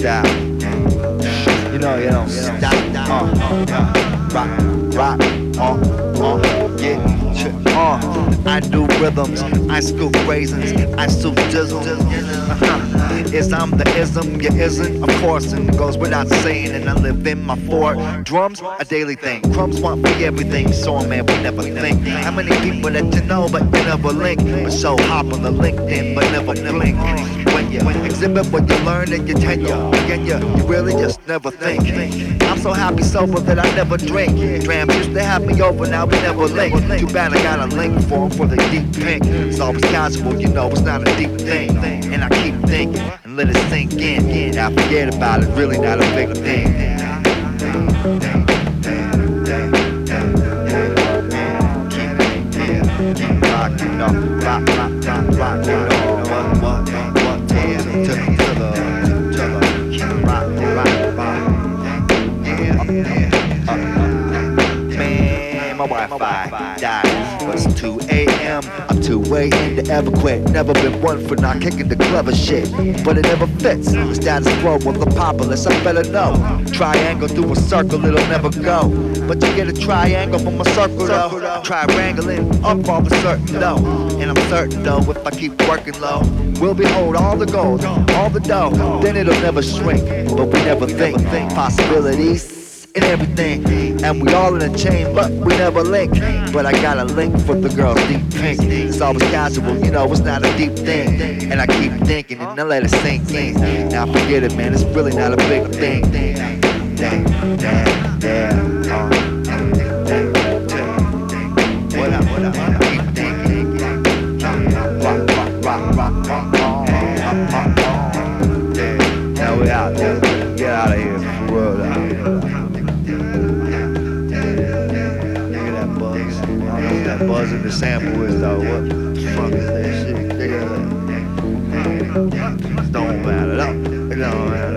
stop. You don't stop. Rock, I do rhythms, I scoop raisins, I soup jizzle. Is I'm the ism, you isn't, of course, and it goes without saying. And I live in my four drums, a daily thing. Crumbs want free everything, so man, we never think. How many people that you know, but you never link? But so hop on the LinkedIn, but never blink. When you exhibit what you learn in your tenure, again, you really just never think. I'm so happy sober that I never drink. Drams used to have me over, now we never link. Too bad I got a link for 'em for the deep pink. It's always casual, you know, it's not a deep thing. And I keep thinking and let it sink in. Now forget about it, really not a big thing. Keep rocking up, rock, what, yeah, to the, keep rocking, man, my Wi-Fi died. It's 2 a.m. I'm too way in to ever quit. Never been one for not kicking the clever shit, but it never fits. The status quo with the populace, I better know. Triangle through a circle, it'll never go. But you get a triangle from a circle though. Try wrangling up all the certain though. And I'm certain though, if I keep working low, we'll behold all the gold, all the dough. Then it'll never shrink, but we never think possibilities and everything, and we all in a chain, but we never link. But I got a link for the girls deep pink. It's always casual, you know, it's not a deep thing. And I keep thinking, and I let it sink in. Now forget it, man, it's really not a big thing. What up? Keep thinking. Rock. Now we out there. Get out of here, world out here. That buzz in the sample is though. What the fuck is that shit? It don't matter. It don't matter.